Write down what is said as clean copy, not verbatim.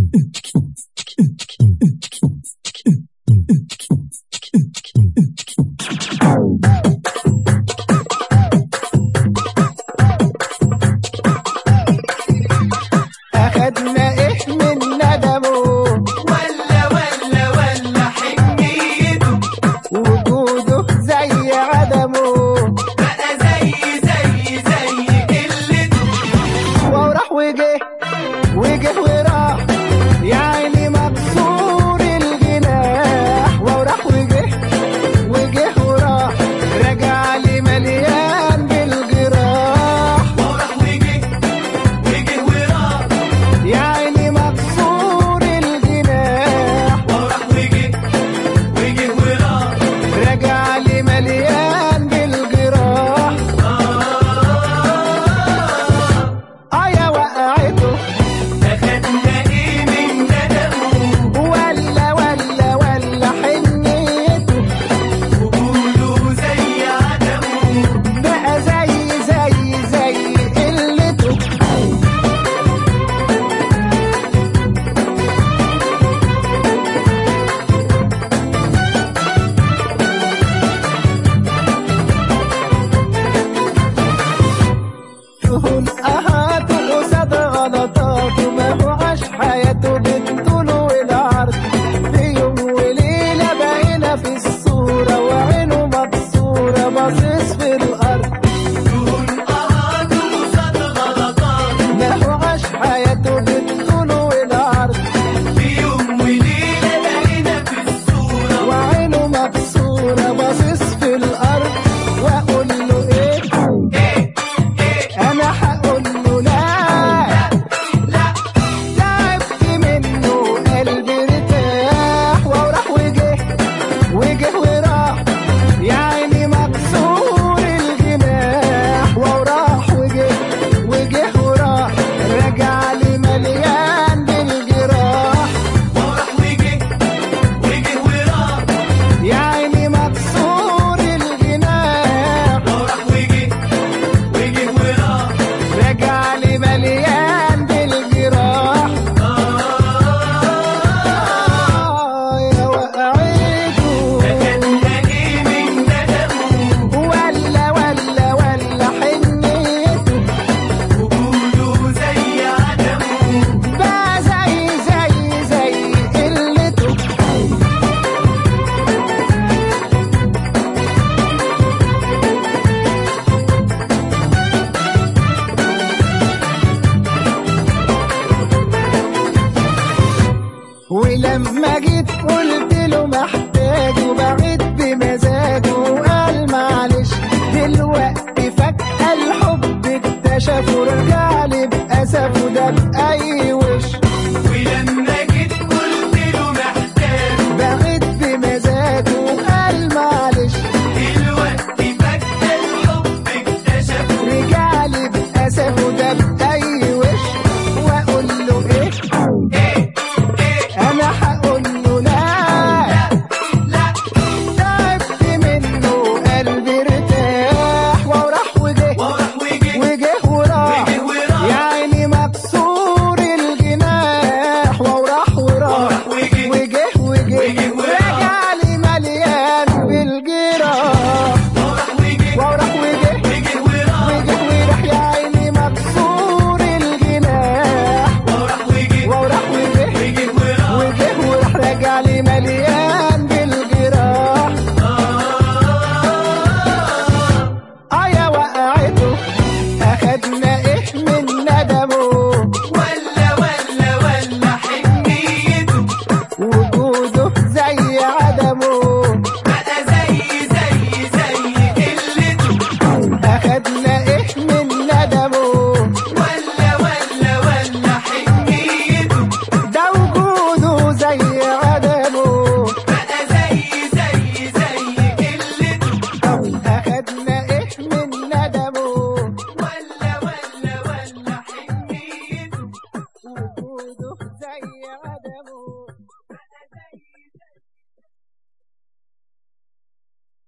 أخدنا إيه من ندمه ولا حنيته، وجوده زي عدمه بقى زي قلته. وراح وجه وراح يا عيني مكسور الجناح. وراح وجه وراح رجع لي مليان بالجراح. وراح وجه وراح يا عيني مكسور الجناح. وراح وجه وراح رجع لي مليان بالجراح. يا وقعته أخدنا إيه من ندمه ولا حنيته، وجوده زي عدمه، بقى زي قلته. تهون أهاته قصاد غلطاته، ما هو عاش حياته بالطول والعرض. في يوم وليلة بقينا في الصورة وعينه مكسورة باصص في الأرض. دون قهاته قصاد غلطاته، ما هو عاش حياته بالطول والعرض. في يوم وليلة بقينا في الصورة وعينه مكسورة باصص في الأرض. وأقول له إيه أنا هقول له لا. تعبت منه قلبي ارتاح. وراح وجه وراح يا عيني مكسور الجناح. وراح وجه وراح رجع لي مليان بالجراح. وراح وجه وراح يا عيني مكسور الجناح. وراح وجه وراح رجع لي مليان بالجراح. يا وقعته أخدنا إيه من ندمه ولا حنيته، وجوده زي عدمه، بقى زي قلته. ولما جيت قلت له محتاجه، بعيد بمزاجه وقال معلش. دلوقتي فجأة الحب اكتشفه، رجع لي بأسفه ده بأي وش. ولما جيت قلت له محتاج، بعيد بمزاجه وقال معلش. دلوقتي فجأة الحب اكتشف، رجع لي بأسفه ده بأي وش. وأقول له إيه أنا هقول له لا. تعبت منه قلبي ارتاح. وراح وجه وراح يا عيني مكسور الجناح. وراح وجه رجع لي مليان بالجراح. وراح وجه وراح يا عيني مكسور الجناح. وراح وجه وراح رجع لي مليان